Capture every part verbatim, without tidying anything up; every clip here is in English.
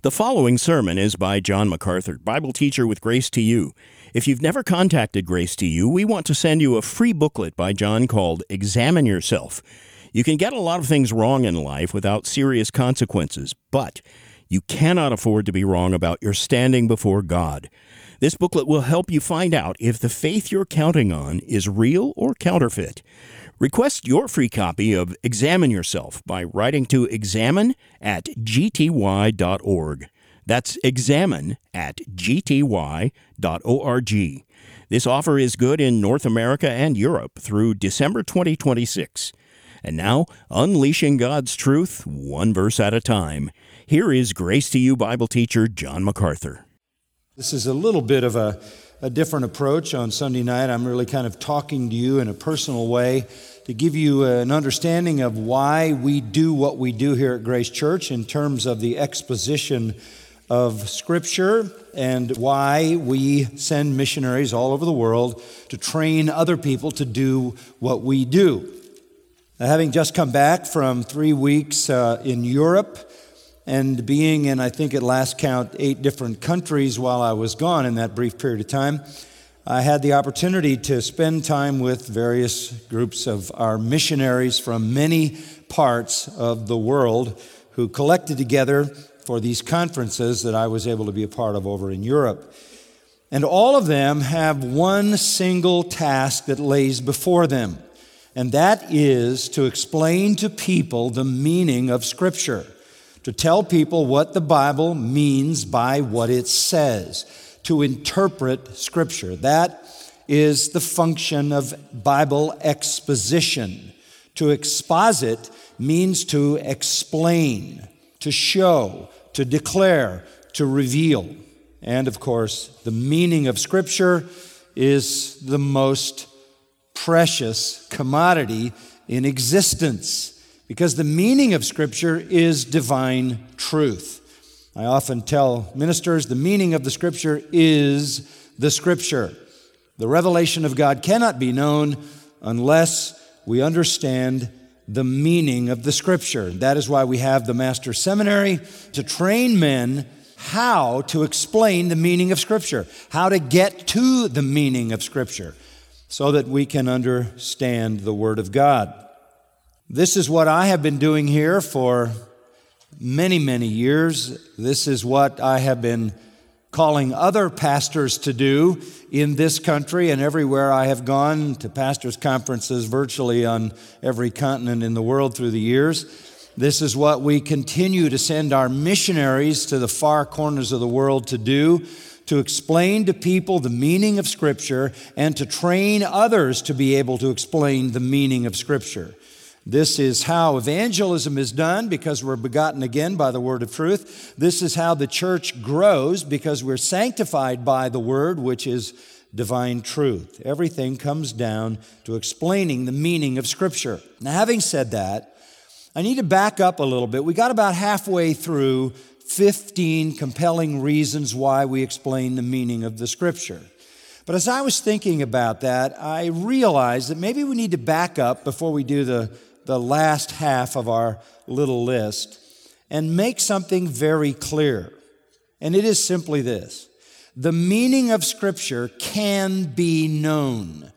The following sermon is by John MacArthur, Bible teacher with Grace to You. If you've never contacted Grace to You, we want to send you a free booklet by John called Examine Yourself. You can get a lot of things wrong in life without serious consequences, but you cannot afford to be wrong about your standing before God. This booklet will help you find out if the faith you're counting on is real or counterfeit. Request your free copy of Examine Yourself by writing to examine at g t y dot org. That's examine at g t y dot org. This offer is good in North America and Europe through December twenty twenty-six. And now, unleashing God's truth, one verse at a time. Here is Grace to You Bible teacher John MacArthur. This is a little bit of a, a different approach on Sunday night. I'm really kind of talking to you in a personal way to give you an understanding of why we do what we do here at Grace Church in terms of the exposition of Scripture and why we send missionaries all over the world to train other people to do what we do. Now, having just come back from three weeks uh, in Europe, and being in, I think at last count, eight different countries while I was gone in that brief period of time, I had the opportunity to spend time with various groups of our missionaries from many parts of the world who collected together for these conferences that I was able to be a part of over in Europe. And all of them have one single task that lays before them, and that is to explain to people the meaning of Scripture. To tell people what the Bible means by what it says, to interpret Scripture. That is the function of Bible exposition. To exposit means to explain, to show, to declare, to reveal. And of course, the meaning of Scripture is the most precious commodity in existence, because the meaning of Scripture is divine truth. I often tell ministers the meaning of the Scripture is the Scripture. The revelation of God cannot be known unless we understand the meaning of the Scripture. That is why we have the Master Seminary, to train men how to explain the meaning of Scripture, how to get to the meaning of Scripture, so that we can understand the Word of God. This is what I have been doing here for many, many years. This is what I have been calling other pastors to do in this country and everywhere I have gone to pastors' conferences virtually on every continent in the world through the years. This is what we continue to send our missionaries to the far corners of the world to do, to explain to people the meaning of Scripture and to train others to be able to explain the meaning of Scripture. This is how evangelism is done, because we're begotten again by the word of truth. This is how the church grows, because we're sanctified by the word, which is divine truth. Everything comes down to explaining the meaning of Scripture. Now, having said that, I need to back up a little bit. We got about halfway through fifteen compelling reasons why we explain the meaning of the Scripture. But as I was thinking about that, I realized that maybe we need to back up before we do the the last half of our little list and make something very clear. And it is simply this: the meaning of Scripture can be known.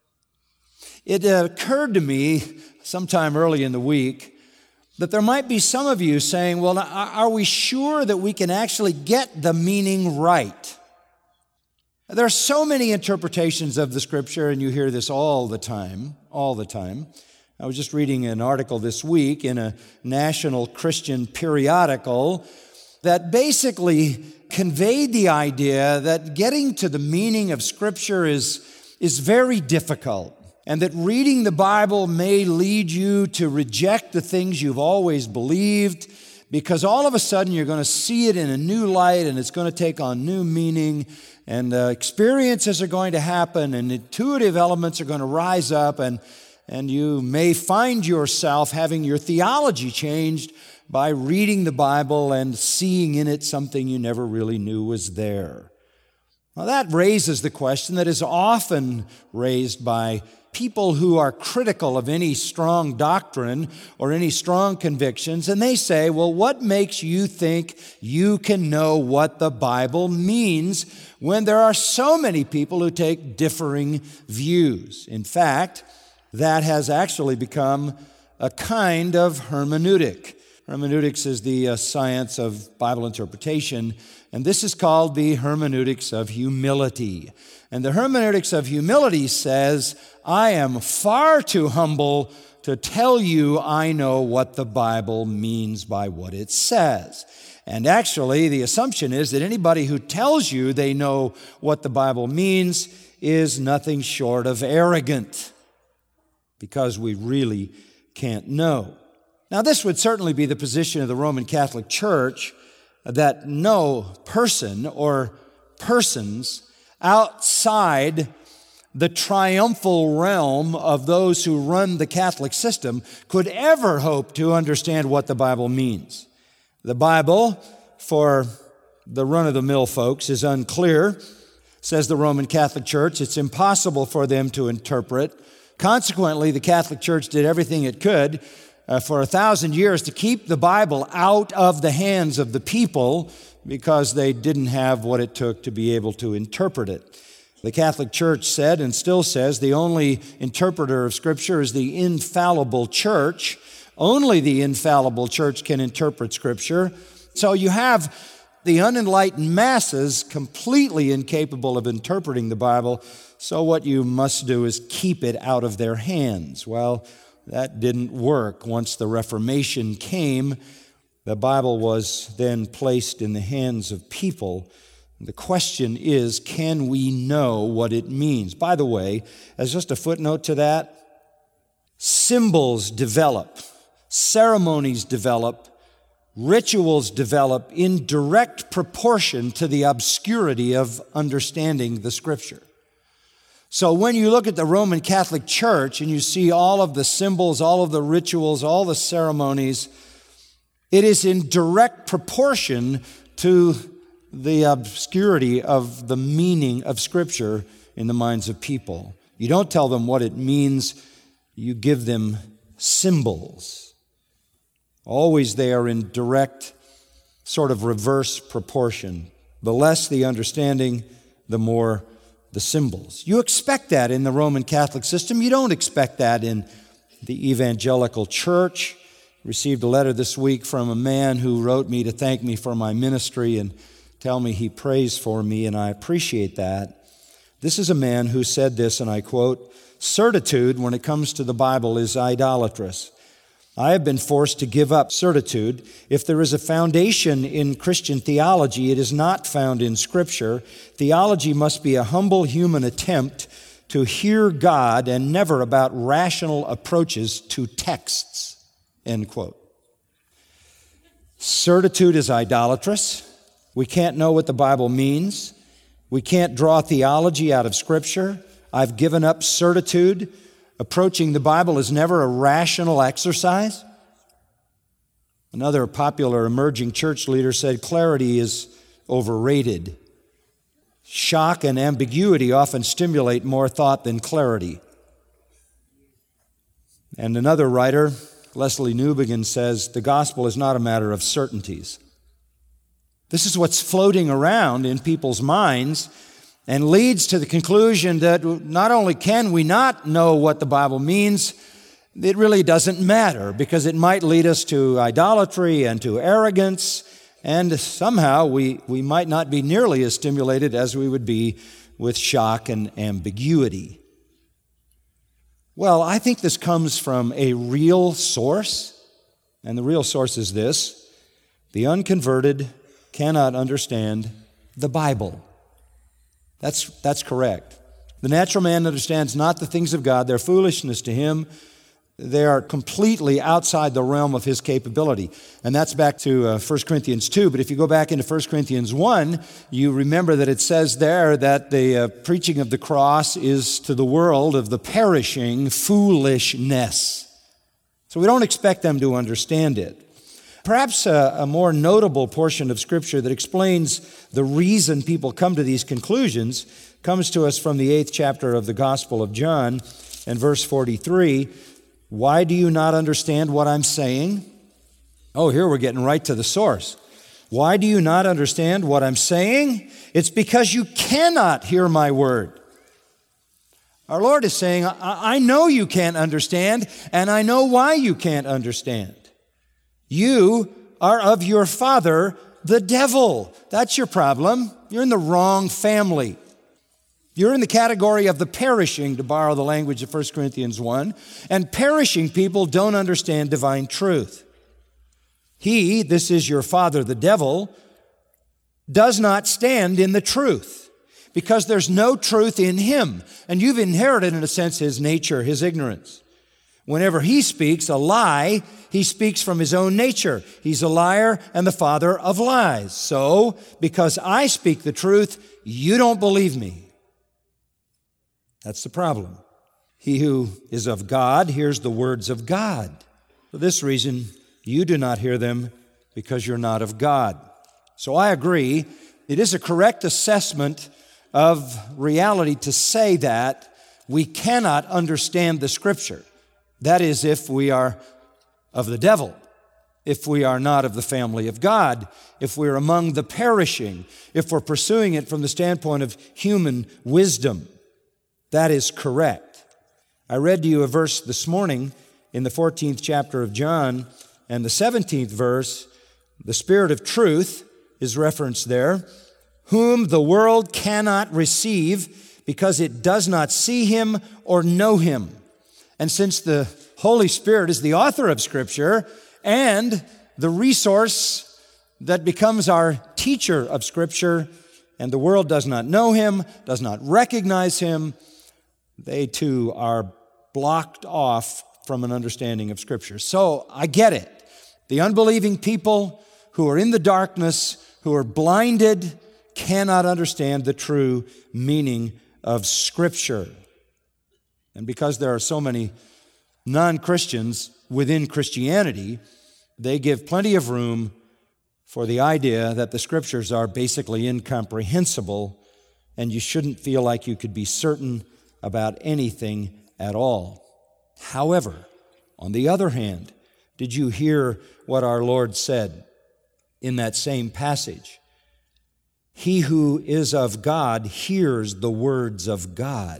It occurred to me sometime early in the week that there might be some of you saying, well, are we sure that we can actually get the meaning right? There are so many interpretations of the Scripture, and you hear this all the time, all the time. I was just reading an article this week in a national Christian periodical that basically conveyed the idea that getting to the meaning of Scripture is, is very difficult, and that reading the Bible may lead you to reject the things you've always believed, because all of a sudden you're going to see it in a new light, and it's going to take on new meaning, and uh, experiences are going to happen, and intuitive elements are going to rise up, and And you may find yourself having your theology changed by reading the Bible and seeing in it something you never really knew was there. Now that raises the question that is often raised by people who are critical of any strong doctrine or any strong convictions, and they say, well, what makes you think you can know what the Bible means when there are so many people who take differing views? In fact, that has actually become a kind of hermeneutic. Hermeneutics is the uh, science of Bible interpretation, and this is called the hermeneutics of humility. And the hermeneutics of humility says, I am far too humble to tell you I know what the Bible means by what it says. And actually, the assumption is that anybody who tells you they know what the Bible means is nothing short of arrogant, because we really can't know. Now, this would certainly be the position of the Roman Catholic Church, that no person or persons outside the triumphal realm of those who run the Catholic system could ever hope to understand what the Bible means. The Bible, for the run-of-the-mill folks, is unclear, says the Roman Catholic Church. It's impossible for them to interpret. Consequently, the Catholic Church did everything it could Uh, for a thousand years to keep the Bible out of the hands of the people because they didn't have what it took to be able to interpret it. The Catholic Church said, and still says, the only interpreter of Scripture is the infallible Church. Only the infallible Church can interpret Scripture. So you have the unenlightened masses completely incapable of interpreting the Bible, so what you must do is keep it out of their hands. Well, that didn't work. Once the Reformation came, the Bible was then placed in the hands of people. The question is, can we know what it means? By the way, as just a footnote to that, symbols develop, ceremonies develop, rituals develop in direct proportion to the obscurity of understanding the Scripture. So when you look at the Roman Catholic Church and you see all of the symbols, all of the rituals, all the ceremonies, it is in direct proportion to the obscurity of the meaning of Scripture in the minds of people. You don't tell them what it means, you give them symbols. Always they are in direct, sort of reverse proportion. The less the understanding, the more the symbols. You expect that in the Roman Catholic system. You don't expect that in the evangelical church. Received a letter this week from a man who wrote me to thank me for my ministry and tell me he prays for me, and I appreciate that. This is a man who said this, and I quote, "Certitude, when it comes to the Bible, is idolatrous. I have been forced to give up certitude. If there is a foundation in Christian theology, it is not found in Scripture. Theology must be a humble human attempt to hear God and never about rational approaches to texts." End quote. Certitude is idolatrous. We can't know what the Bible means. We can't draw theology out of Scripture. I've given up certitude. Approaching the Bible is never a rational exercise. Another popular emerging church leader said clarity is overrated. Shock and ambiguity often stimulate more thought than clarity. And another writer, Leslie Newbigin, says the gospel is not a matter of certainties. This is what's floating around in people's minds and leads to the conclusion that not only can we not know what the Bible means, it really doesn't matter because it might lead us to idolatry and to arrogance, and somehow we, we might not be nearly as stimulated as we would be with shock and ambiguity. Well, I think this comes from a real source, and the real source is this: the unconverted cannot understand the Bible. That's, that's correct. The natural man understands not the things of God. They're foolishness to him. They are completely outside the realm of his capability. And that's back to uh, First Corinthians two. But if you go back into First Corinthians one, you remember that it says there that the uh, preaching of the cross is to the world of the perishing foolishness. So we don't expect them to understand it. Perhaps a, a more notable portion of Scripture that explains the reason people come to these conclusions comes to us from the eighth chapter of the Gospel of John. And verse forty-three, why do you not understand what I'm saying? Oh, here we're getting right to the source. Why do you not understand what I'm saying? It's because you cannot hear my word. Our Lord is saying, I, I know you can't understand, and I know why you can't understand. You are of your father, the devil. That's your problem. You're in the wrong family. You're in the category of the perishing, to borrow the language of First Corinthians one, and perishing people don't understand divine truth. He, this is your father, the devil, does not stand in the truth because there's no truth in him, and you've inherited, in a sense, his nature, his ignorance. Whenever he speaks a lie, he speaks from his own nature. He's a liar and the father of lies. So, because I speak the truth, you don't believe me. That's the problem. He who is of God hears the words of God. For this reason, you do not hear them because you're not of God. So I agree. It is a correct assessment of reality to say that we cannot understand the Scripture. That is, if we are of the devil, if we are not of the family of God, if we're among the perishing, if we're pursuing it from the standpoint of human wisdom. That is correct. I read to you a verse this morning in the fourteenth chapter of John, and the seventeenth verse, the Spirit of truth is referenced there, whom the world cannot receive because it does not see him or know him. And since the Holy Spirit is the author of Scripture and the resource that becomes our teacher of Scripture, and the world does not know him, does not recognize him, they too are blocked off from an understanding of Scripture. So I get it. The unbelieving people who are in the darkness, who are blinded, cannot understand the true meaning of Scripture. And because there are so many non-Christians within Christianity, they give plenty of room for the idea that the Scriptures are basically incomprehensible, and you shouldn't feel like you could be certain about anything at all. However, on the other hand, did you hear what our Lord said in that same passage? He who is of God hears the words of God.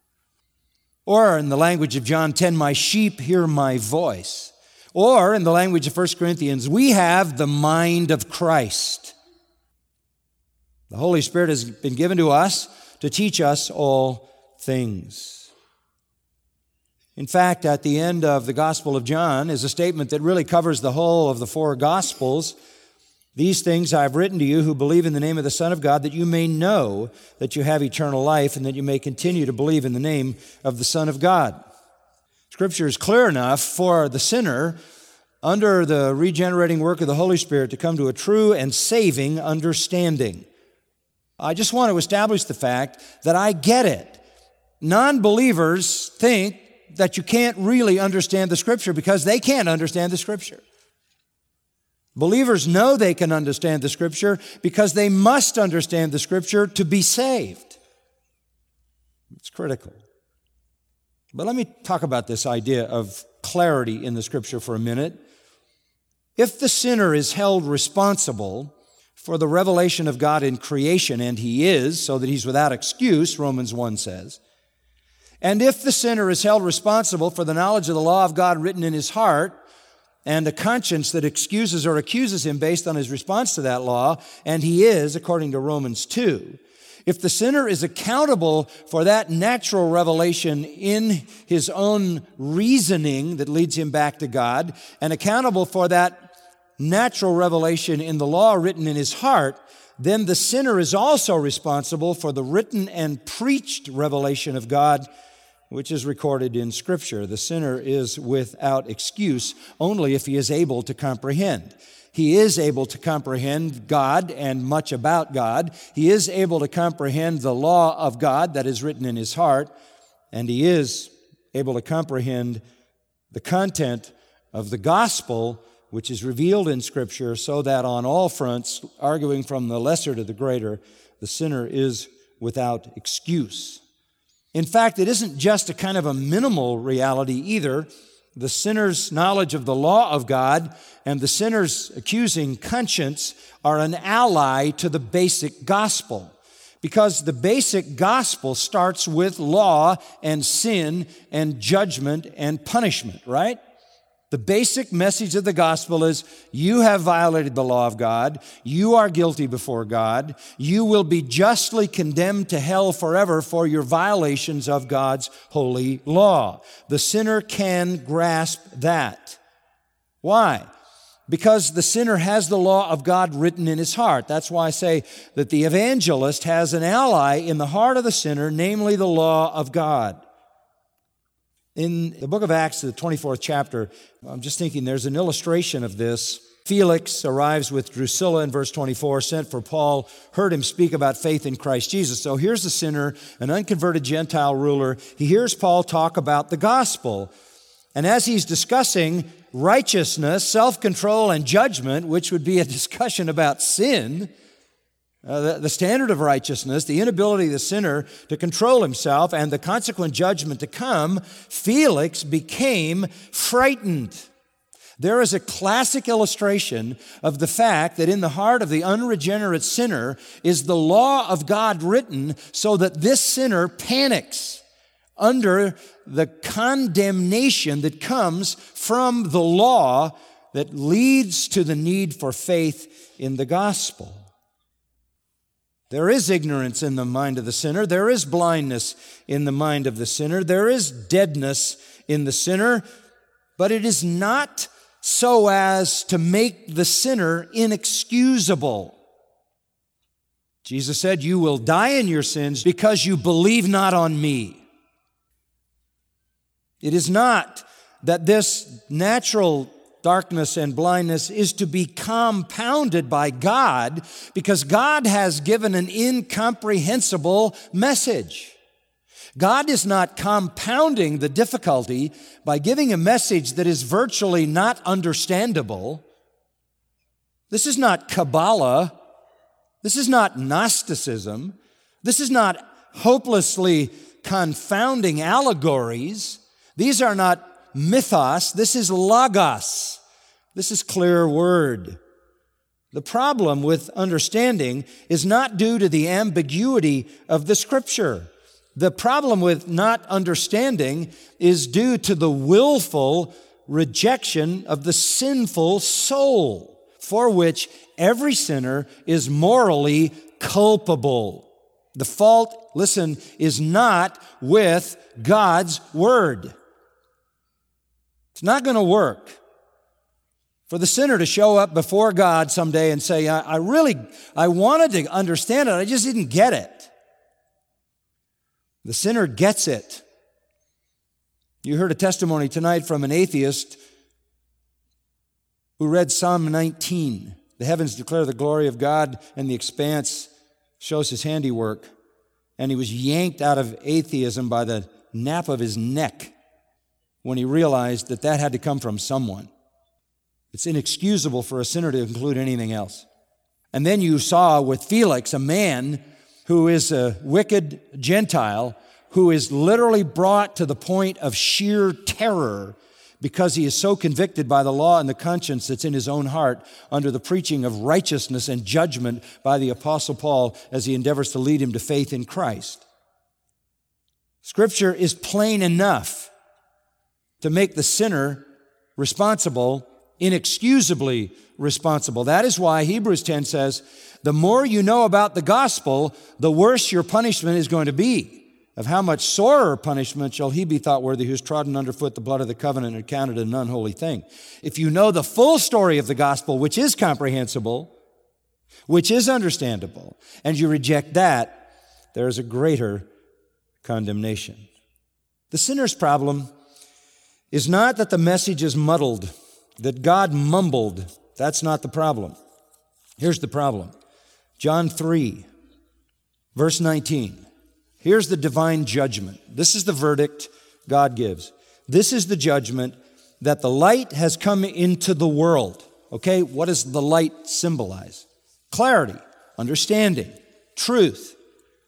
Or in the language of John ten, my sheep hear my voice. Or in the language of First Corinthians, we have the mind of Christ. The Holy Spirit has been given to us to teach us all things. In fact, at the end of the Gospel of John is a statement that really covers the whole of the four Gospels. These things I have written to you who believe in the name of the Son of God, that you may know that you have eternal life and that you may continue to believe in the name of the Son of God. Scripture is clear enough for the sinner under the regenerating work of the Holy Spirit to come to a true and saving understanding. I just want to establish the fact that I get it. Non-believers think that you can't really understand the Scripture because they can't understand the Scripture. Believers know they can understand the Scripture because they must understand the Scripture to be saved. It's critical. But let me talk about this idea of clarity in the Scripture for a minute. If the sinner is held responsible for the revelation of God in creation, and he is, so that he's without excuse, Romans one says, and if the sinner is held responsible for the knowledge of the law of God written in his heart, and a conscience that excuses or accuses him based on his response to that law, and he is, according to Romans two, if the sinner is accountable for that natural revelation in his own reasoning that leads him back to God, and accountable for that natural revelation in the law written in his heart, then the sinner is also responsible for the written and preached revelation of God, which is recorded in Scripture. The sinner is without excuse only if he is able to comprehend. He is able to comprehend God and much about God. He is able to comprehend the law of God that is written in his heart, and he is able to comprehend the content of the gospel which is revealed in Scripture, so that on all fronts, arguing from the lesser to the greater, the sinner is without excuse. In fact, it isn't just a kind of a minimal reality either. The sinner's knowledge of the law of God and the sinner's accusing conscience are an ally to the basic gospel. Because the basic gospel starts with law and sin and judgment and punishment, right? The basic message of the gospel is you have violated the law of God. You are guilty before God. You will be justly condemned to hell forever for your violations of God's holy law. The sinner can grasp that. Why? Because the sinner has the law of God written in his heart. That's why I say that the evangelist has an ally in the heart of the sinner, namely the law of God. In the book of Acts, the twenty-fourth chapter, I'm just thinking there's an illustration of this. Felix arrives with Drusilla in verse twenty-four, sent for Paul, heard him speak about faith in Christ Jesus. So here's the sinner, an unconverted Gentile ruler. He hears Paul talk about the gospel. And as he's discussing righteousness, self-control, and judgment, which would be a discussion about sin, Uh, the, the standard of righteousness, the inability of the sinner to control himself, and the consequent judgment to come, Felix became frightened. There is a classic illustration of the fact that in the heart of the unregenerate sinner is the law of God written so that this sinner panics under the condemnation that comes from the law that leads to the need for faith in the gospel. There is ignorance in the mind of the sinner. There is blindness in the mind of the sinner. There is deadness in the sinner, but it is not so as to make the sinner inexcusable. Jesus said, "You will die in your sins because you believe not on me." It is not that this natural darkness and blindness is to be compounded by God because God has given an incomprehensible message. God is not compounding the difficulty by giving a message that is virtually not understandable. This is not Kabbalah. This is not Gnosticism. This is not hopelessly confounding allegories. These are not mythos. This is logos. This is clear word. The problem with understanding is not due to the ambiguity of the Scripture. The problem with not understanding is due to the willful rejection of the sinful soul, for which every sinner is morally culpable. The fault, listen, is not with God's Word. It's not going to work for the sinner to show up before God someday and say, I, I really, I wanted to understand it, I just didn't get it. The sinner gets it. You heard a testimony tonight from an atheist who read Psalm nineteen. The heavens declare the glory of God, and the expanse shows His handiwork. And he was yanked out of atheism by the nape of his neck when he realized that that had to come from someone. It's inexcusable for a sinner to include anything else. And then you saw with Felix a man who is a wicked Gentile who is literally brought to the point of sheer terror because he is so convicted by the law and the conscience that's in his own heart under the preaching of righteousness and judgment by the Apostle Paul as he endeavors to lead him to faith in Christ. Scripture is plain enough to make the sinner responsible, inexcusably responsible. That is why Hebrews ten says, the more you know about the gospel, the worse your punishment is going to be. Of how much sorer punishment shall he be thought worthy who's trodden underfoot the blood of the covenant and counted an unholy thing. If you know the full story of the gospel, which is comprehensible, which is understandable, and you reject that, there is a greater condemnation. The sinner's problem is not that the message is muddled, that God mumbled. That's not the problem. Here's the problem. John three, verse nineteen. Here's the divine judgment. This is the verdict God gives. This is the judgment that the light has come into the world. Okay, what does the light symbolize? Clarity, understanding, truth.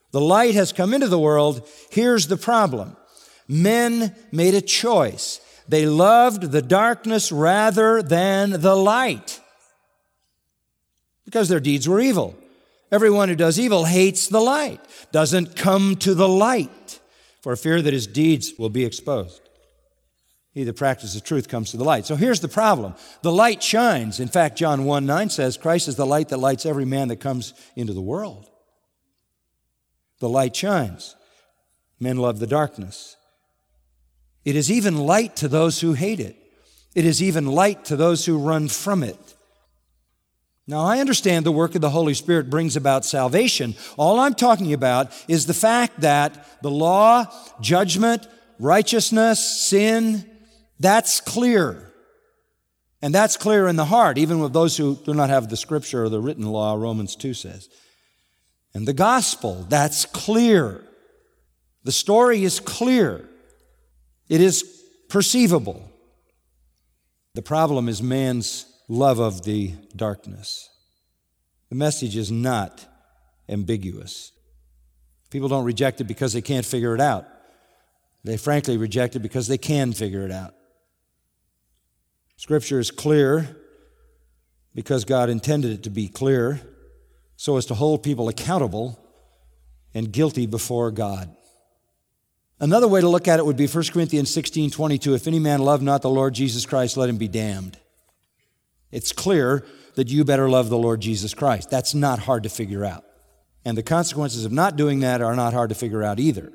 The light has come into the world. Here's the problem. Men made a choice. They loved the darkness rather than the light because their deeds were evil. Everyone who does evil hates the light, doesn't come to the light for fear that his deeds will be exposed. He that practices truth comes to the light. So here's the problem. The light shines. In fact, John one nine says, Christ is the light that lights every man that comes into the world. The light shines. Men love the darkness. It is even light to those who hate it. It is even light to those who run from it. Now, I understand the work of the Holy Spirit brings about salvation. All I'm talking about is the fact that the law, judgment, righteousness, sin, that's clear. And that's clear in the heart, even with those who do not have the Scripture or the written law, Romans two says. And the gospel, that's clear. The story is clear. It is perceivable. The problem is man's love of the darkness. The message is not ambiguous. People don't reject it because they can't figure it out. They frankly reject it because they can figure it out. Scripture is clear because God intended it to be clear so as to hold people accountable and guilty before God. Another way to look at it would be First Corinthians sixteen twenty-two. If any man love not the Lord Jesus Christ, let him be damned. It's clear that you better love the Lord Jesus Christ. That's not hard to figure out. And the consequences of not doing that are not hard to figure out either.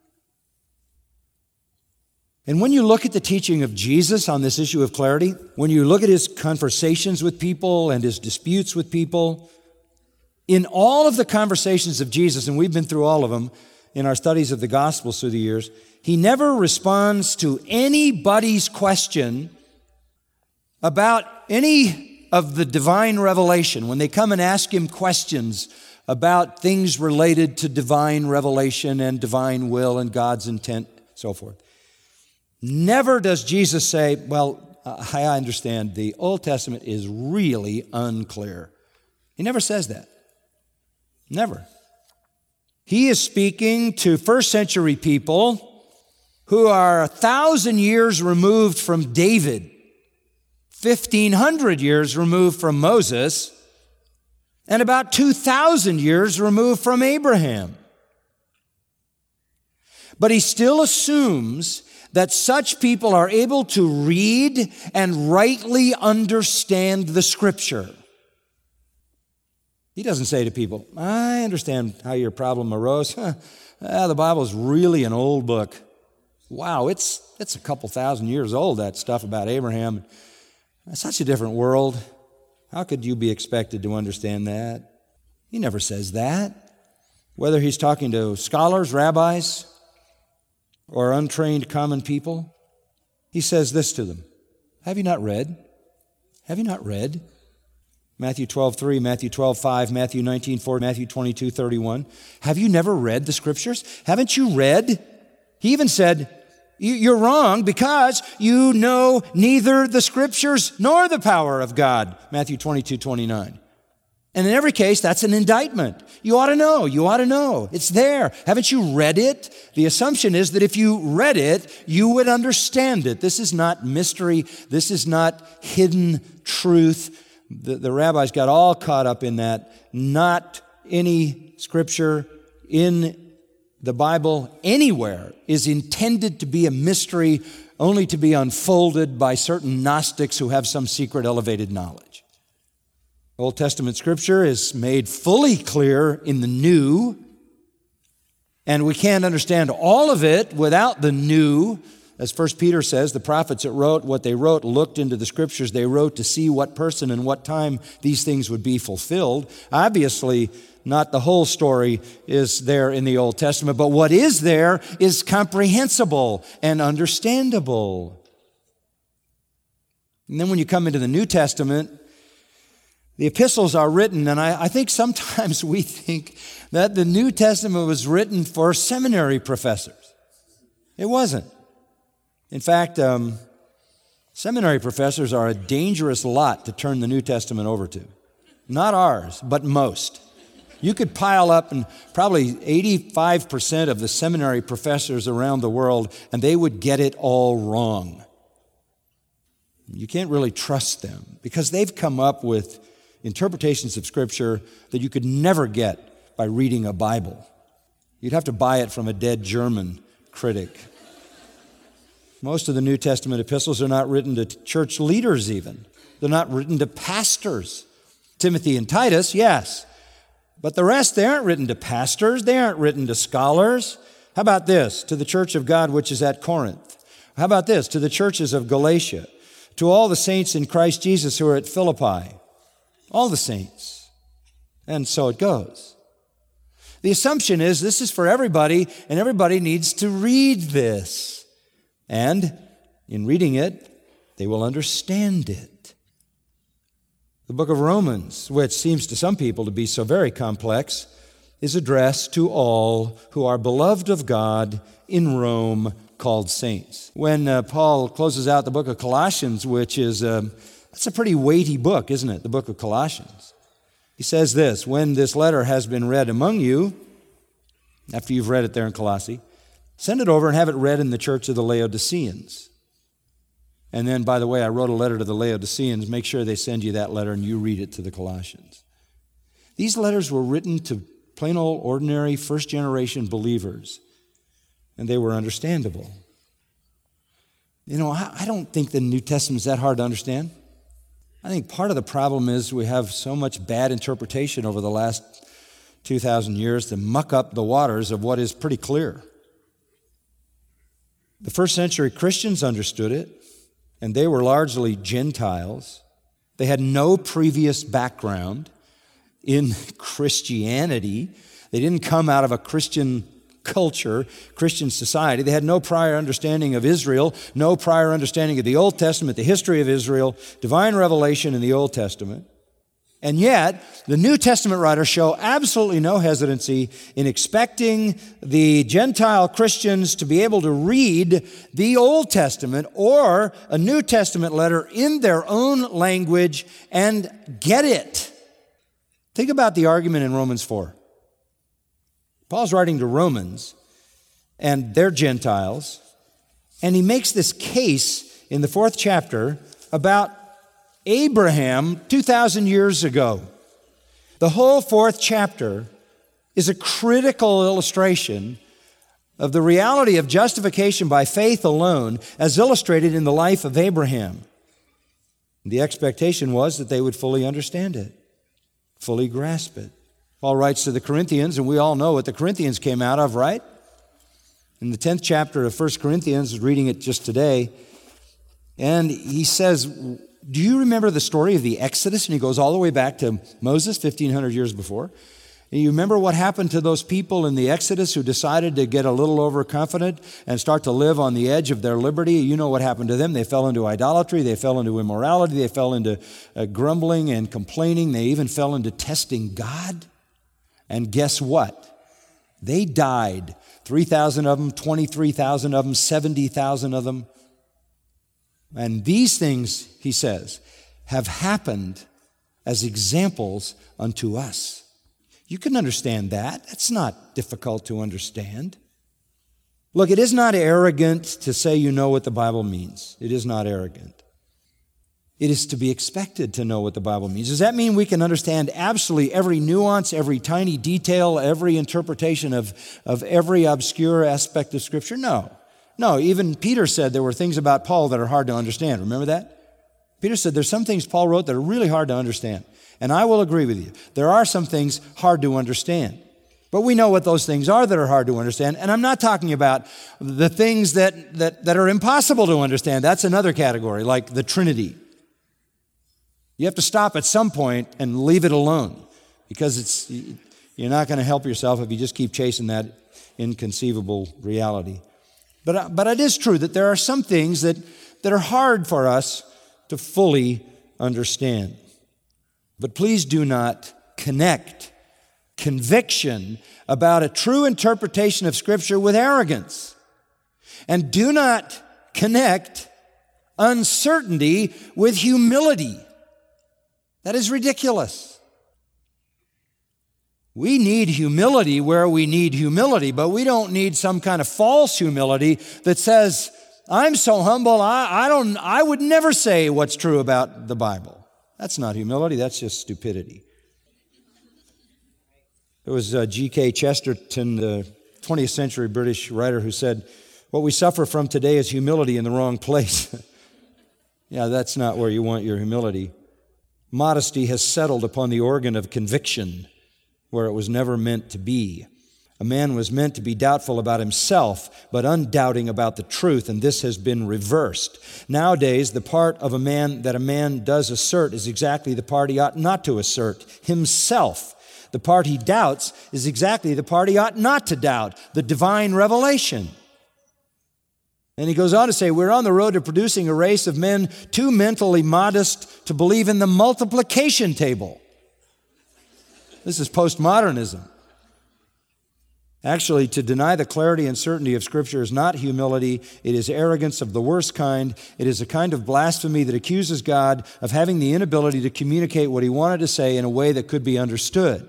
And when you look at the teaching of Jesus on this issue of clarity, when you look at his conversations with people and his disputes with people, in all of the conversations of Jesus, and we've been through all of them in our studies of the Gospels through the years, he never responds to anybody's question about any of the divine revelation. When they come and ask him questions about things related to divine revelation and divine will and God's intent, so forth, never does Jesus say, well, I understand the Old Testament is really unclear. He never says that. Never. He is speaking to first century people who are a thousand years removed from David, fifteen hundred years removed from Moses, and about two thousand years removed from Abraham. But he still assumes that such people are able to read and rightly understand the Scripture. He doesn't say to people, I understand how your problem arose. Huh. Ah, the Bible is really an old book. Wow, it's, it's a couple thousand years old, that stuff about Abraham. It's such a different world. How could you be expected to understand that? He never says that. Whether he's talking to scholars, rabbis, or untrained common people, he says this to them. Have you not read? Have you not read? Matthew twelve three, Matthew twelve five, Matthew nineteen four, Matthew twenty-two thirty-one. Have you never read the Scriptures? Haven't you read? He even said, you're wrong because you know neither the Scriptures nor the power of God. Matthew twenty-two twenty-nine. And in every case, that's an indictment. You ought to know. You ought to know. It's there. Haven't you read it? The assumption is that if you read it, you would understand it. This is not mystery. This is not hidden truth. The, the rabbis got all caught up in that. Not any Scripture in the Bible anywhere is intended to be a mystery, only to be unfolded by certain Gnostics who have some secret elevated knowledge. Old Testament Scripture is made fully clear in the New, and we can't understand all of it without the New. As First Peter says, the prophets that wrote what they wrote looked into the Scriptures they wrote to see what person and what time these things would be fulfilled. Obviously, not the whole story is there in the Old Testament, but what is there is comprehensible and understandable. And then when you come into the New Testament, the epistles are written, and I, I think sometimes we think that the New Testament was written for seminary professors. It wasn't. In fact, um, seminary professors are a dangerous lot to turn the New Testament over to. Not ours, but most. You could pile up and probably eighty-five percent of the seminary professors around the world, and they would get it all wrong. You can't really trust them because they've come up with interpretations of Scripture that you could never get by reading a Bible. You'd have to buy it from a dead German critic. Most of the New Testament epistles are not written to church leaders even. They're not written to pastors. Timothy and Titus, yes. But the rest, they aren't written to pastors. They aren't written to scholars. How about this? To the church of God which is at Corinth. How about this? To the churches of Galatia. To all the saints in Christ Jesus who are at Philippi. All the saints. And so it goes. The assumption is this is for everybody, and everybody needs to read this. And in reading it, they will understand it. The book of Romans, which seems to some people to be so very complex, is addressed to all who are beloved of God in Rome, called saints. When uh, Paul closes out the book of Colossians, which is um, that's a pretty weighty book, isn't it? The book of Colossians. He says this, when this letter has been read among you, after you've read it there in Colossae, send it over and have it read in the church of the Laodiceans. And then, by the way, I wrote a letter to the Laodiceans. Make sure they send you that letter and you read it to the Colossians. These letters were written to plain old ordinary first-generation believers, and they were understandable. You know, I don't think the New Testament is that hard to understand. I think part of the problem is we have so much bad interpretation over the last two thousand years to muck up the waters of what is pretty clear. The first century Christians understood it, and they were largely Gentiles. They had no previous background in Christianity. They didn't come out of a Christian culture, Christian society. They had no prior understanding of Israel, no prior understanding of the Old Testament, the history of Israel, divine revelation in the Old Testament. And yet, the New Testament writers show absolutely no hesitancy in expecting the Gentile Christians to be able to read the Old Testament or a New Testament letter in their own language and get it. Think about the argument in Romans four. Paul's writing to Romans, and they're Gentiles, and he makes this case in the fourth chapter about Abraham two thousand years ago. The whole fourth chapter is a critical illustration of the reality of justification by faith alone as illustrated in the life of Abraham. The expectation was that they would fully understand it, fully grasp it. Paul writes to the Corinthians, and we all know what the Corinthians came out of, right? In the tenth chapter of First Corinthians, I was reading it just today, and he says, do you remember the story of the Exodus? And he goes all the way back to Moses, fifteen hundred years before. And you remember what happened to those people in the Exodus who decided to get a little overconfident and start to live on the edge of their liberty? You know what happened to them. They fell into idolatry. They fell into immorality. They fell into uh, grumbling and complaining. They even fell into testing God. And guess what? They died. three thousand of them, twenty-three thousand of them, seventy thousand of them. And these things, he says, have happened as examples unto us. You can understand that. That's not difficult to understand. Look, it is not arrogant to say you know what the Bible means. It is not arrogant. It is to be expected to know what the Bible means. Does that mean we can understand absolutely every nuance, every tiny detail, every interpretation of, of every obscure aspect of Scripture? No. No, even Peter said there were things about Paul that are hard to understand. Remember that? Peter said there's some things Paul wrote that are really hard to understand. And I will agree with you. There are some things hard to understand. But we know what those things are that are hard to understand. And I'm not talking about the things that, that, that are impossible to understand. That's another category, like the Trinity. You have to stop at some point and leave it alone because it's you're not going to help yourself if you just keep chasing that inconceivable reality. But, but it is true that there are some things that, that are hard for us to fully understand. But please do not connect conviction about a true interpretation of Scripture with arrogance. And do not connect uncertainty with humility. That is ridiculous. We need humility where we need humility, but we don't need some kind of false humility that says, I'm so humble, I, I don't, I would never say what's true about the Bible. That's not humility, that's just stupidity. It was uh, G K Chesterton, the twentieth century British writer, who said, what we suffer from today is humility in the wrong place. Yeah, that's not where you want your humility. Modesty has settled upon the organ of conviction where it was never meant to be. A man was meant to be doubtful about himself, but undoubting about the truth, and this has been reversed. Nowadays, the part of a man that a man does assert is exactly the part he ought not to assert, himself. The part he doubts is exactly the part he ought not to doubt, the divine revelation. And he goes on to say, we're on the road to producing a race of men too mentally modest to believe in the multiplication table. This is postmodernism. Actually, to deny the clarity and certainty of Scripture is not humility. It is arrogance of the worst kind. It is a kind of blasphemy that accuses God of having the inability to communicate what He wanted to say in a way that could be understood.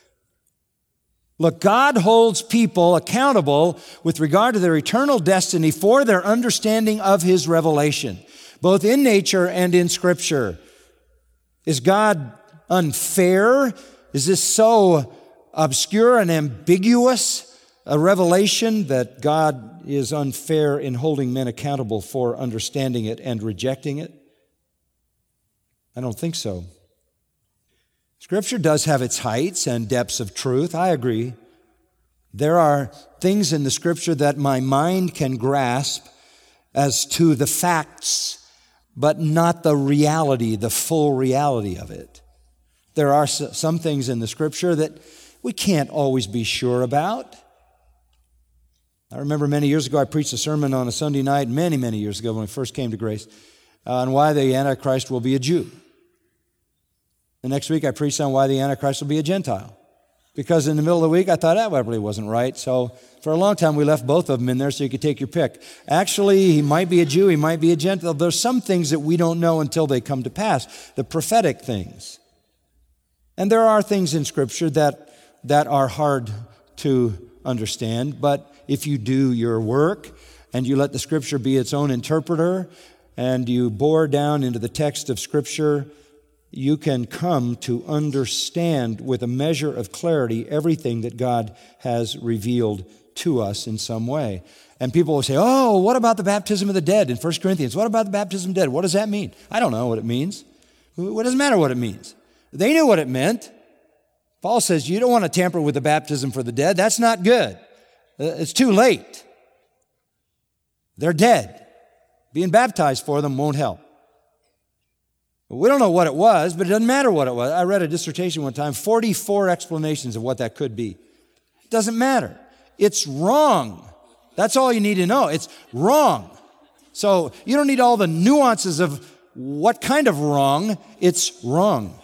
Look, God holds people accountable with regard to their eternal destiny for their understanding of His revelation, both in nature and in Scripture. Is God unfair? Is this so obscure and ambiguous a revelation that God is unfair in holding men accountable for understanding it and rejecting it? I don't think so. Scripture does have its heights and depths of truth. I agree. There are things in the Scripture that my mind can grasp as to the facts, but not the reality, the full reality of it. There are some things in the Scripture that we can't always be sure about. I remember many years ago I preached a sermon on a Sunday night, many, many years ago when we first came to Grace, uh, on why the Antichrist will be a Jew. The next week I preached on why the Antichrist will be a Gentile. Because in the middle of the week I thought that probably wasn't right. So for a long time we left both of them in there so you could take your pick. Actually, he might be a Jew, he might be a Gentile. There's some things that we don't know until they come to pass, the prophetic things. And there are things in Scripture that, that are hard to understand, but if you do your work and you let the Scripture be its own interpreter and you bore down into the text of Scripture, you can come to understand with a measure of clarity everything that God has revealed to us in some way. And people will say, oh, what about the baptism of the dead in First Corinthians? What about the baptism of the dead? What does that mean? I don't know what it means. It doesn't matter what it means. They knew what it meant. Paul says you don't want to tamper with the baptism for the dead. That's not good. It's too late. They're dead. Being baptized for them won't help. We don't know what it was, but it doesn't matter what it was. I read a dissertation one time, forty-four explanations of what that could be. It doesn't matter. It's wrong. That's all you need to know. It's wrong. So you don't need all the nuances of what kind of wrong. It's wrong.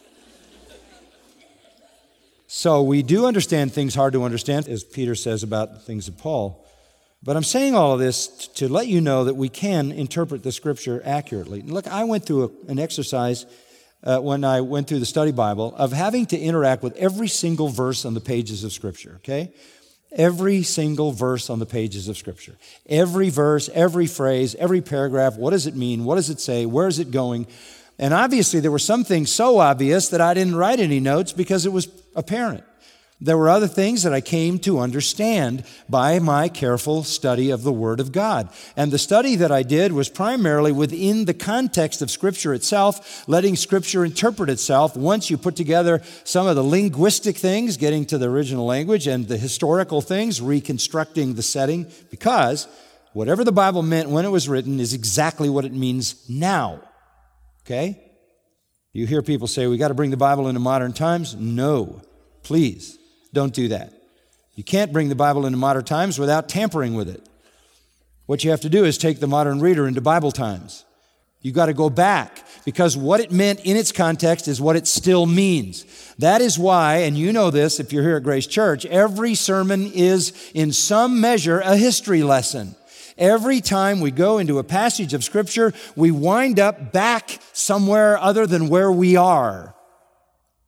So we do understand things hard to understand, as Peter says about the things of Paul. But I'm saying all of this to let you know that we can interpret the Scripture accurately. Look, I went through a, an exercise uh, when I went through the study Bible of having to interact with every single verse on the pages of Scripture, okay? Every single verse on the pages of Scripture. Every verse, every phrase, every paragraph, what does it mean? What does it say? Where is it going? And obviously there were some things so obvious that I didn't write any notes because it was apparent. There were other things that I came to understand by my careful study of the Word of God. And the study that I did was primarily within the context of Scripture itself, letting Scripture interpret itself. Once you put together some of the linguistic things, getting to the original language, and the historical things, reconstructing the setting, because whatever the Bible meant when it was written is exactly what it means now. Okay? You hear people say, we got to bring the Bible into modern times. No, please. Don't do that. You can't bring the Bible into modern times without tampering with it. What you have to do is take the modern reader into Bible times. You've got to go back because what it meant in its context is what it still means. That is why, and you know this if you're here at Grace Church, every sermon is in some measure a history lesson. Every time we go into a passage of Scripture, we wind up back somewhere other than where we are.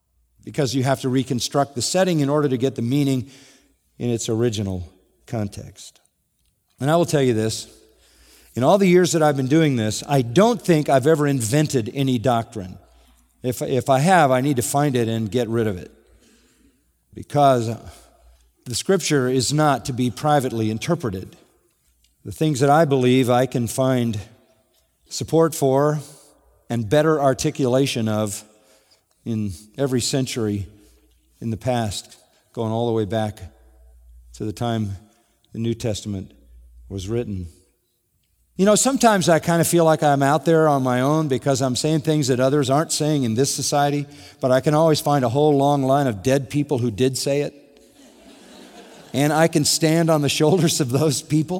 because you have to reconstruct the setting in order to get the meaning in its original context. And I will tell you this, in all the years that I've been doing this, I don't think I've ever invented any doctrine. If, if I have, I need to find it and get rid of it. Because the Scripture is not to be privately interpreted. The things that I believe I can find support for and better articulation of in every century in the past, going all the way back to the time the New Testament was written. You know, sometimes I kind of feel like I'm out there on my own because I'm saying things that others aren't saying in this society, but I can always find a whole long line of dead people who did say it. And I can stand on the shoulders of those people.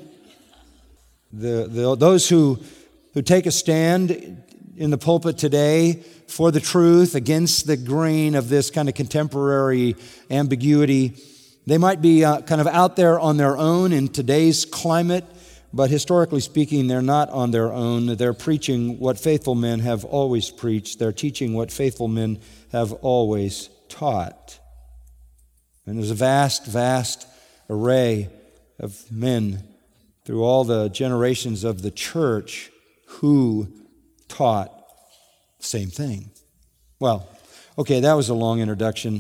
The, the, those who, who take a stand in the pulpit today for the truth against the grain of this kind of contemporary ambiguity, they might be uh, kind of out there on their own in today's climate, but historically speaking, they're not on their own. They're preaching what faithful men have always preached. They're teaching what faithful men have always taught. And there's a vast, vast array of men through all the generations of the church who taught the same thing. Well, okay, that was a long introduction,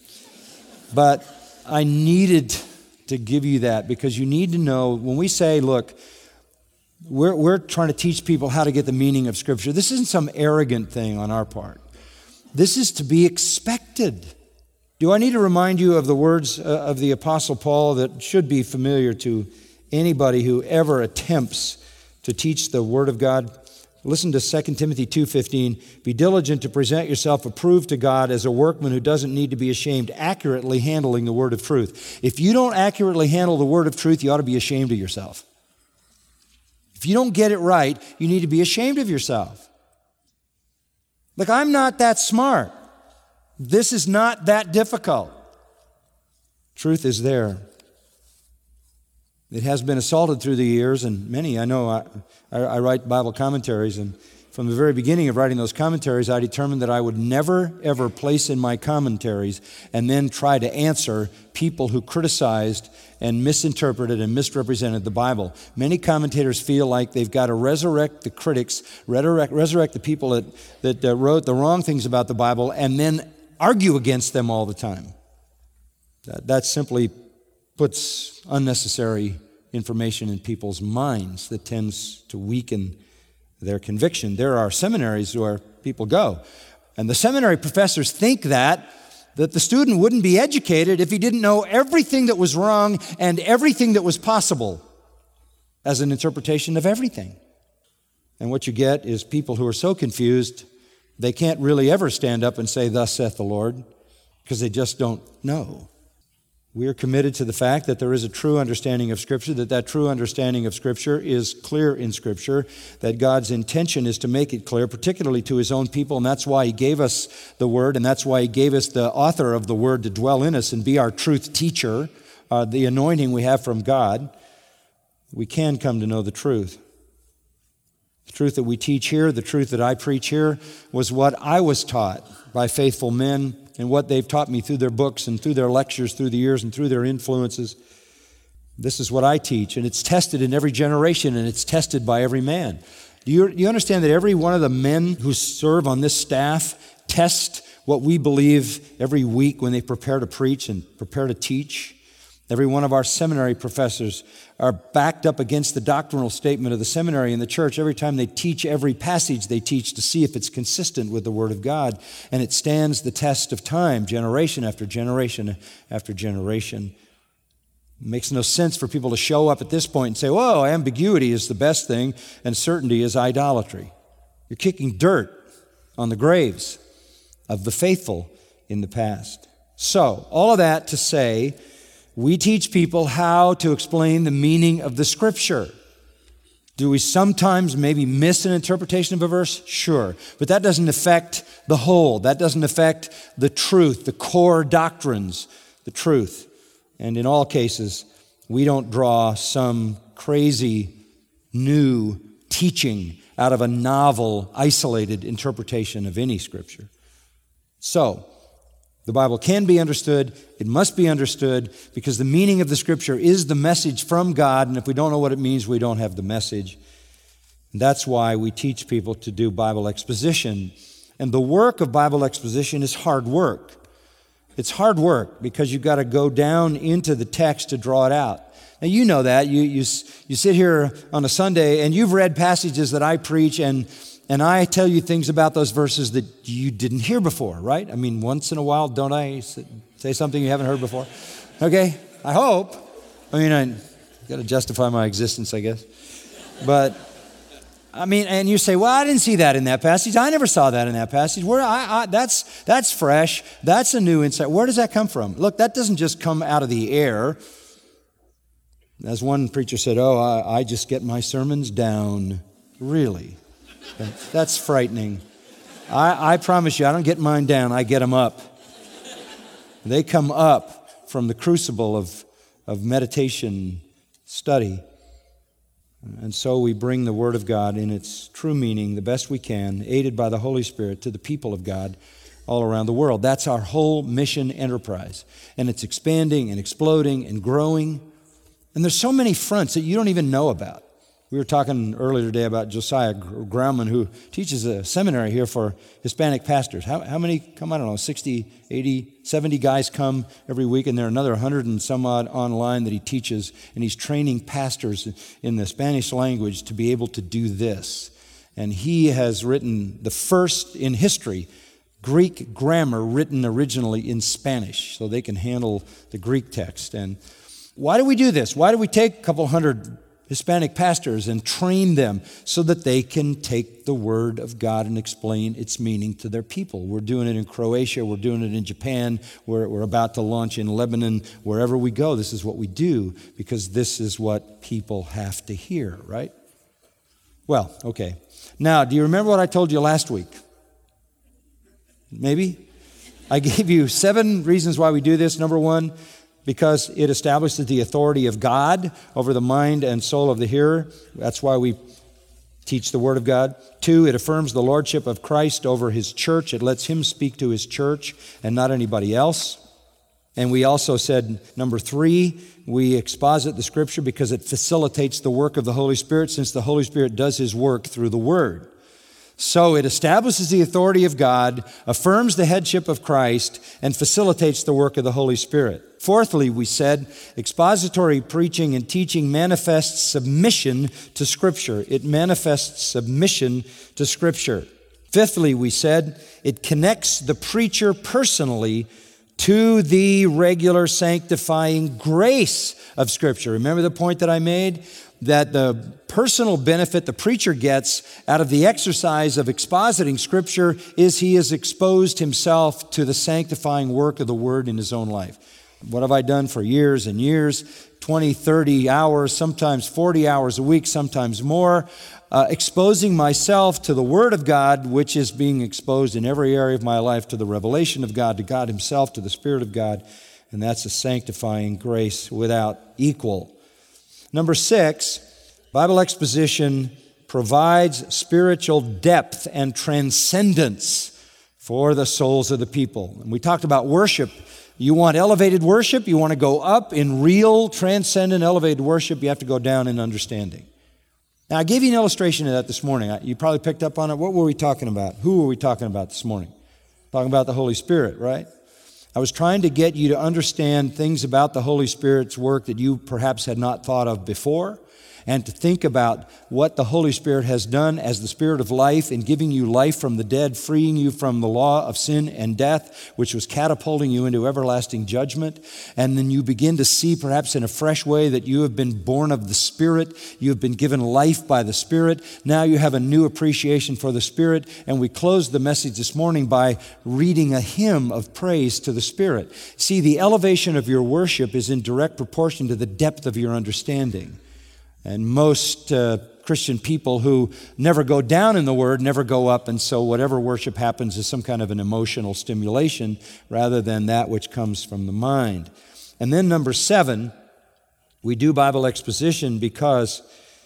but I needed to give you that because you need to know when we say, look, we're, we're trying to teach people how to get the meaning of Scripture. This isn't some arrogant thing on our part. This is to be expected. Do I need to remind you of the words of the Apostle Paul that should be familiar to anybody who ever attempts to teach the Word of God? Listen to Second Timothy two fifteen. Be diligent to present yourself approved to God as a workman who doesn't need to be ashamed, accurately handling the word of truth. If you don't accurately handle the word of truth, you ought to be ashamed of yourself. If you don't get it right, you need to be ashamed of yourself. Look, I'm not that smart. This is not that difficult. Truth is there. It has been assaulted through the years, and many, I know, I, I, I write Bible commentaries, and from the very beginning of writing those commentaries, I determined that I would never, ever place in my commentaries and then try to answer people who criticized and misinterpreted and misrepresented the Bible. Many commentators feel like they've got to resurrect the critics, resurrect, resurrect the people that, that uh, wrote the wrong things about the Bible, and then argue against them all the time. That, that simply puts unnecessary information in people's minds that tends to weaken their conviction. There are seminaries where people go, and the seminary professors think that, that the student wouldn't be educated if he didn't know everything that was wrong and everything that was possible as an interpretation of everything. And what you get is people who are so confused, they can't really ever stand up and say, "Thus saith the Lord," because they just don't know. We are committed to the fact that there is a true understanding of Scripture, that that true understanding of Scripture is clear in Scripture, that God's intention is to make it clear, particularly to His own people, and that's why He gave us the Word, and that's why He gave us the author of the Word to dwell in us and be our truth teacher, uh, the anointing we have from God. We can come to know the truth. The truth that we teach here, the truth that I preach here, was what I was taught by faithful men and what they've taught me through their books and through their lectures through the years and through their influences. This is what I teach, and it's tested in every generation, and it's tested by every man. Do you, do you understand that every one of the men who serve on this staff test what we believe every week when they prepare to preach and prepare to teach? Every one of our seminary professors are backed up against the doctrinal statement of the seminary and the church every time they teach every passage they teach to see if it's consistent with the Word of God. And it stands the test of time, generation after generation after generation. It makes no sense for people to show up at this point and say, "Whoa, ambiguity is the best thing and certainty is idolatry." You're kicking dirt on the graves of the faithful in the past. So, all of that to say, we teach people how to explain the meaning of the Scripture. Do we sometimes maybe miss an interpretation of a verse? Sure. But that doesn't affect the whole. That doesn't affect the truth, the core doctrines, the truth. And in all cases, we don't draw some crazy new teaching out of a novel, isolated interpretation of any Scripture. So, The Bible can be understood. It must be understood because the meaning of the Scripture is the message from God, and if we don't know what it means, we don't have the message. And that's why we teach people to do Bible exposition. And the work of Bible exposition is hard work. It's hard work because you've got to go down into the text to draw it out. Now, you know that. You, you, you sit here on a Sunday and you've read passages that I preach and, and I tell you things about those verses that you didn't hear before, right? I mean, once in a while, don't I say something you haven't heard before? Okay, I hope. I mean, I got to justify my existence, I guess. But, I mean, and you say, well, I didn't see that in that passage. I never saw that in that passage. Where I, I, that's, that's fresh. That's a new insight. Where does that come from? Look, that doesn't just come out of the air. As one preacher said, oh, I, I just get my sermons down. Really? That's frightening. I, I promise you, I don't get mine down. I get them up. They come up from the crucible of, of meditation, study. And so we bring the Word of God in its true meaning, the best we can, aided by the Holy Spirit, to the people of God all around the world. That's our whole mission enterprise. And it's expanding and exploding and growing. And there's so many fronts that you don't even know about. We were talking earlier today about Josiah Grauman, who teaches a seminary here for Hispanic pastors. How, how many come? I don't know, sixty, eighty, seventy guys come every week, and there are another one hundred and some odd online that he teaches, and he's training pastors in the Spanish language to be able to do this. And he has written the first in history Greek grammar written originally in Spanish, so they can handle the Greek text. And why do we do this? Why do we take a couple hundred Hispanic pastors and train them so that they can take the Word of God and explain its meaning to their people? We're doing it in Croatia. We're doing it in Japan. We're, we're about to launch in Lebanon. Wherever we go, this is what we do because this is what people have to hear, right? Well, okay. Now, do you remember what I told you last week? Maybe? I gave you seven reasons why we do this. Number one, because it establishes the authority of God over the mind and soul of the hearer. That's why we teach the Word of God. Two, it affirms the lordship of Christ over His church. It lets Him speak to His church and not anybody else. And we also said, number three, we exposit the Scripture because it facilitates the work of the Holy Spirit, since the Holy Spirit does His work through the Word. So it establishes the authority of God, affirms the headship of Christ, and facilitates the work of the Holy Spirit. Fourthly, we said, expository preaching and teaching manifests submission to Scripture. It manifests submission to Scripture. Fifthly, we said, it connects the preacher personally to the regular sanctifying grace of Scripture. Remember the point that I made? That the personal benefit the preacher gets out of the exercise of expositing Scripture is he has exposed himself to the sanctifying work of the Word in his own life. What have I done for years and years? twenty, thirty hours, sometimes forty hours a week, sometimes more, uh, exposing myself to the Word of God, which is being exposed in every area of my life to the revelation of God, to God Himself, to the Spirit of God, and that's a sanctifying grace without equal. Number six, Bible exposition provides spiritual depth and transcendence for the souls of the people. And we talked about worship. You want elevated worship? You want to go up in real, transcendent, elevated worship? You have to go down in understanding. Now, I gave you an illustration of that this morning. You probably picked up on it. What were we talking about? Who were we talking about this morning? Talking about the Holy Spirit, right? I was trying to get you to understand things about the Holy Spirit's work that you perhaps had not thought of before, and to think about what the Holy Spirit has done as the Spirit of life in giving you life from the dead, freeing you from the law of sin and death, which was catapulting you into everlasting judgment. And then you begin to see perhaps in a fresh way that you have been born of the Spirit. You have been given life by the Spirit. Now you have a new appreciation for the Spirit. And we closed the message this morning by reading a hymn of praise to the Spirit. See, the elevation of your worship is in direct proportion to the depth of your understanding. And most uh, Christian people who never go down in the Word never go up, and so whatever worship happens is some kind of an emotional stimulation rather than that which comes from the mind. And then number seven, we do Bible exposition because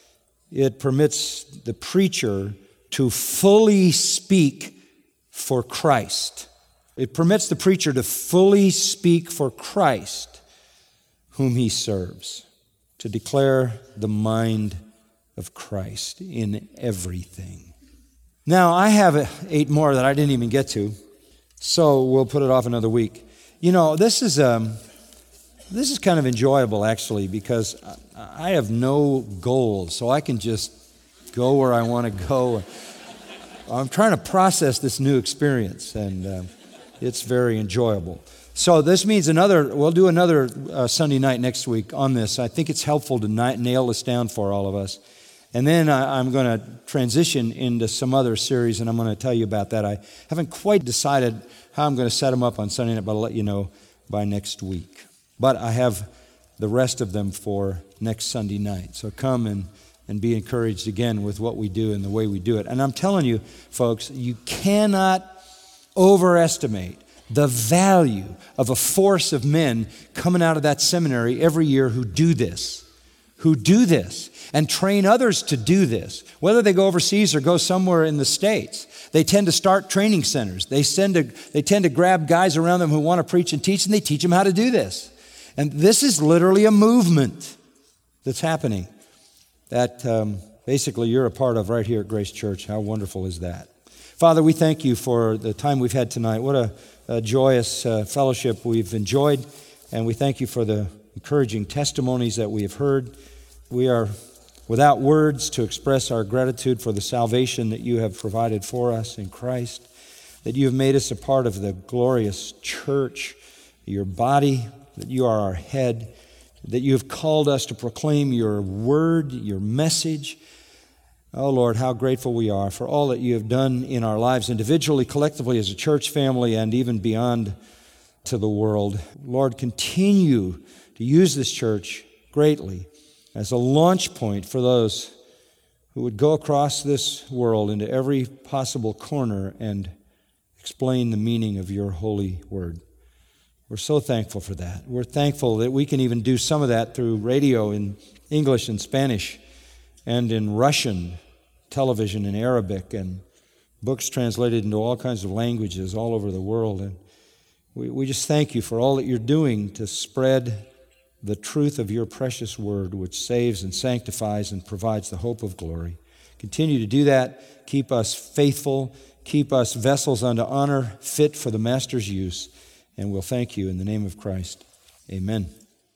it permits the preacher to fully speak for Christ. It permits the preacher to fully speak for Christ, whom he serves, to declare the mind of Christ in everything. Now, I have eight more that I didn't even get to, so we'll put it off another week. You know, this is um, this is kind of enjoyable, actually, because I have no goals, so I can just go where I want to go. I'm trying to process this new experience, and uh, it's very enjoyable. So this means another, we'll do another uh, Sunday night next week on this. I think it's helpful to ni- nail this down for all of us. And then I, I'm going to transition into some other series, and I'm going to tell you about that. I haven't quite decided how I'm going to set them up on Sunday night, but I'll let you know by next week. But I have the rest of them for next Sunday night. So come and, and be encouraged again with what we do and the way we do it. And I'm telling you, folks, you cannot overestimate the value of a force of men coming out of that seminary every year who do this, who do this, and train others to do this. Whether they go overseas or go somewhere in the States, they tend to start training centers. They tend to, they tend to grab guys around them who want to preach and teach, and they teach them how to do this. And this is literally a movement that's happening that um, basically you're a part of right here at Grace Church. How wonderful is that? Father, we thank you for the time we've had tonight. What a, a joyous uh, fellowship we've enjoyed, and we thank you for the encouraging testimonies that we have heard. We are without words to express our gratitude for the salvation that you have provided for us in Christ, that you have made us a part of the glorious church, your body, that you are our head, that you have called us to proclaim your word, your message. Oh, Lord, how grateful we are for all that you have done in our lives individually, collectively, as a church family, and even beyond to the world. Lord, continue to use this church greatly as a launch point for those who would go across this world into every possible corner and explain the meaning of your holy word. We're so thankful for that. We're thankful that we can even do some of that through radio in English and Spanish and in Russian, television in Arabic, and books translated into all kinds of languages all over the world. And we, we just thank you for all that you're doing to spread the truth of your precious word, which saves and sanctifies and provides the hope of glory. Continue to do that. Keep us faithful. Keep us vessels unto honor, fit for the Master's use. And we'll thank you in the name of Christ. Amen.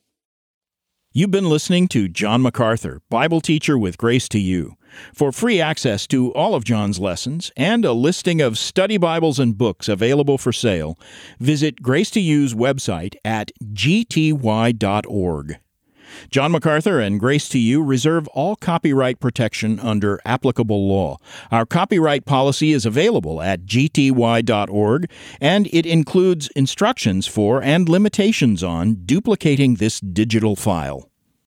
You've been listening to John MacArthur, Bible teacher with Grace to You. For free access to all of John's lessons and a listing of study Bibles and books available for sale, visit Grace to You's website at g t y dot org. John MacArthur and Grace to You reserve all copyright protection under applicable law. Our copyright policy is available at g t y dot org, and it includes instructions for and limitations on duplicating this digital file.